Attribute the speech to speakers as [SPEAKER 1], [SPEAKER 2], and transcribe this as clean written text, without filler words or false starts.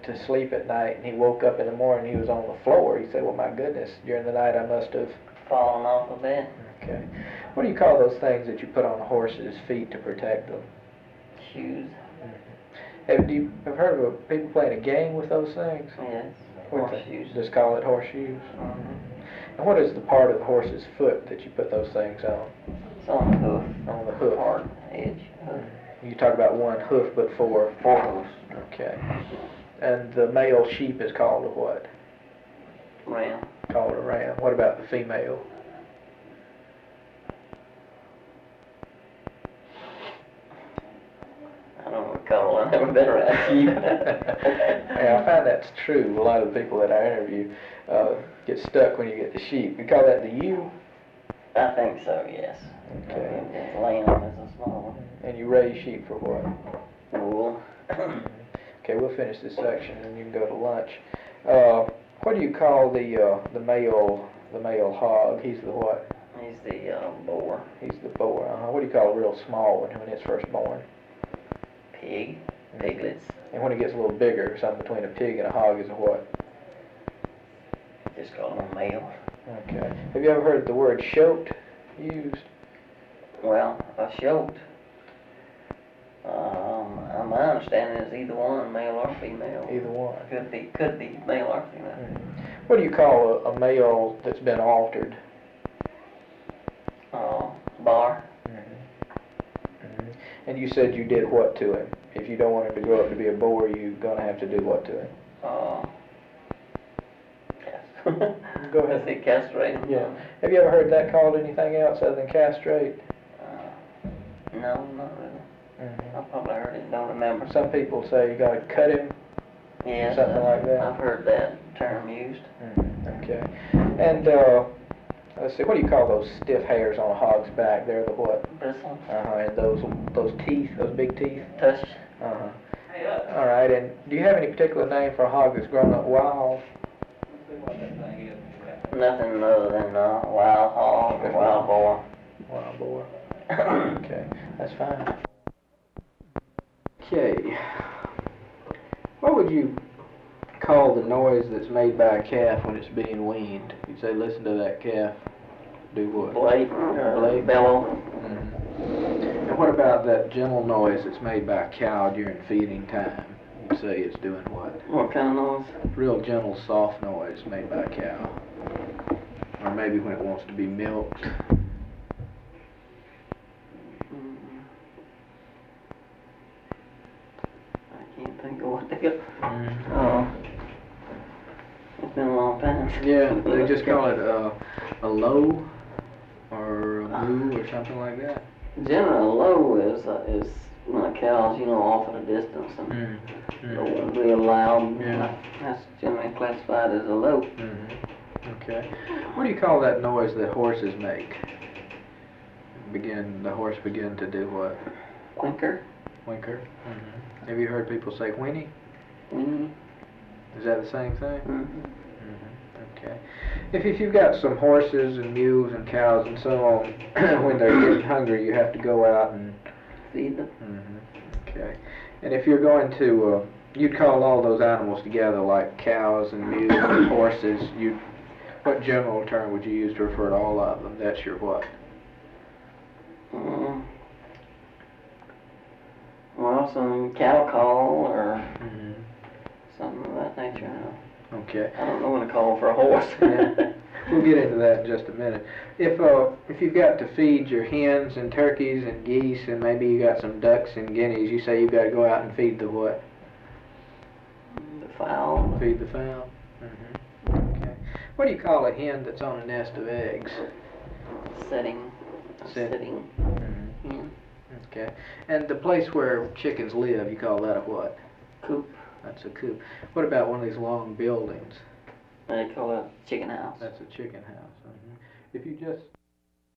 [SPEAKER 1] to sleep at night, and he woke up in the morning, he was on the floor. He said, well, my goodness, during the night I must have
[SPEAKER 2] fallen off of bed.
[SPEAKER 1] Okay. What do you call those things that you put on a horse's feet to protect them?
[SPEAKER 2] Shoes.
[SPEAKER 1] Have you ever heard of people playing a game with those things?
[SPEAKER 2] Yes. Horseshoes.
[SPEAKER 1] Just call it horseshoes?
[SPEAKER 2] Mm-hmm.
[SPEAKER 1] And what is the part of the horse's foot that you put those things on?
[SPEAKER 2] It's on the hoof.
[SPEAKER 1] On the hoof.
[SPEAKER 2] Hard edge. Hoof.
[SPEAKER 1] You talk about one hoof, but four
[SPEAKER 2] hoofs.
[SPEAKER 1] Okay. And the male sheep is called a what?
[SPEAKER 2] Ram.
[SPEAKER 1] Called a ram. What about the female?
[SPEAKER 2] I don't recall. I've never been around sheep.
[SPEAKER 1] Yeah, I find that's true. A lot of the people that I interview get stuck when you get the sheep. You call that the ewe?
[SPEAKER 2] I think so, yes.
[SPEAKER 1] Okay.
[SPEAKER 2] The lamb is a small one.
[SPEAKER 1] And you raise sheep for what?
[SPEAKER 2] Wool.
[SPEAKER 1] Okay, we'll finish this section and you can go to lunch. What do you call the male hog? He's the what?
[SPEAKER 2] He's the boar.
[SPEAKER 1] He's the boar. What do you call a real small one when it's first born?
[SPEAKER 2] Pig. Piglets.
[SPEAKER 1] And when it gets a little bigger, something between a pig and a hog is a what?
[SPEAKER 2] Just call them a male.
[SPEAKER 1] Okay. Have you ever heard the word shoat used?
[SPEAKER 2] Well, a shoat, my understanding is either one, male or female.
[SPEAKER 1] Either one.
[SPEAKER 2] Could be male or female.
[SPEAKER 1] What do you call a male that's been altered?
[SPEAKER 2] Bar.
[SPEAKER 1] And you said you did what to him? If you don't want him to grow up to be a boar, you're going to have to do what to him? Go ahead.
[SPEAKER 2] Let's say castrate him.
[SPEAKER 1] Yeah. Have you ever heard that called anything else other than castrate?
[SPEAKER 2] No, not really. I probably heard it, don't remember.
[SPEAKER 1] Some people say you got to cut him.
[SPEAKER 2] Yes,
[SPEAKER 1] something like that.
[SPEAKER 2] I've heard that term used.
[SPEAKER 1] Okay. And let's see, what do you call those stiff hairs on a hog's back? They're the what?
[SPEAKER 2] Bristles.
[SPEAKER 1] And those teeth, those big teeth.
[SPEAKER 2] Tush.
[SPEAKER 1] All right. And do you have any particular name for a hog that's grown up wild?
[SPEAKER 2] Nothing other than wild hog or wild boar.
[SPEAKER 1] Wild boar. Okay, that's fine. Okay. What would you call the noise that's made by a calf when it's being weaned? You'd say, listen to that calf. Do what?
[SPEAKER 2] Blake.
[SPEAKER 1] Blake.
[SPEAKER 2] Bellow.
[SPEAKER 1] And what about that gentle noise that's made by a cow during feeding time? You'd say it's doing what?
[SPEAKER 2] What kind of noise?
[SPEAKER 1] Real gentle, soft noise made by a cow. Or maybe when it wants to be milked.
[SPEAKER 2] I can't think of what they got. It's been a long time.
[SPEAKER 1] Yeah, they just call it a low or a moo or something like that.
[SPEAKER 2] Generally, a low is when the cows, off at a distance and real loud.
[SPEAKER 1] Yeah.
[SPEAKER 2] That's generally classified as a low.
[SPEAKER 1] Okay. What do you call that noise that horses make? The horse begin to do what?
[SPEAKER 2] Quinker.
[SPEAKER 1] Winker. Have you heard people say whinny?
[SPEAKER 2] Whinny.
[SPEAKER 1] Is that the same thing? Okay. If you've got some horses and mules and cows and so on, when they're getting hungry, you have to go out and
[SPEAKER 2] feed them.
[SPEAKER 1] Okay. And if you're going to, you'd call all those animals together, like cows and mules and horses. What general term would you use to refer to all of them? That's your what?
[SPEAKER 2] Well, some cattle call or something of that nature.
[SPEAKER 1] Okay.
[SPEAKER 2] I don't know what to call for a horse.
[SPEAKER 1] Yeah. We'll get into that in just a minute. If you've got to feed your hens and turkeys and geese and maybe you got some ducks and guineas, you say you've got to go out and feed the what?
[SPEAKER 2] The fowl.
[SPEAKER 1] Feed the fowl. Okay. What do you call a hen that's on a nest of eggs?
[SPEAKER 2] Sitting. Hen.
[SPEAKER 1] Okay. And the place where chickens live, you call that a what?
[SPEAKER 2] Coop.
[SPEAKER 1] That's a coop. What about one of these long buildings?
[SPEAKER 2] They call it a chicken house.
[SPEAKER 1] That's a chicken house. If you just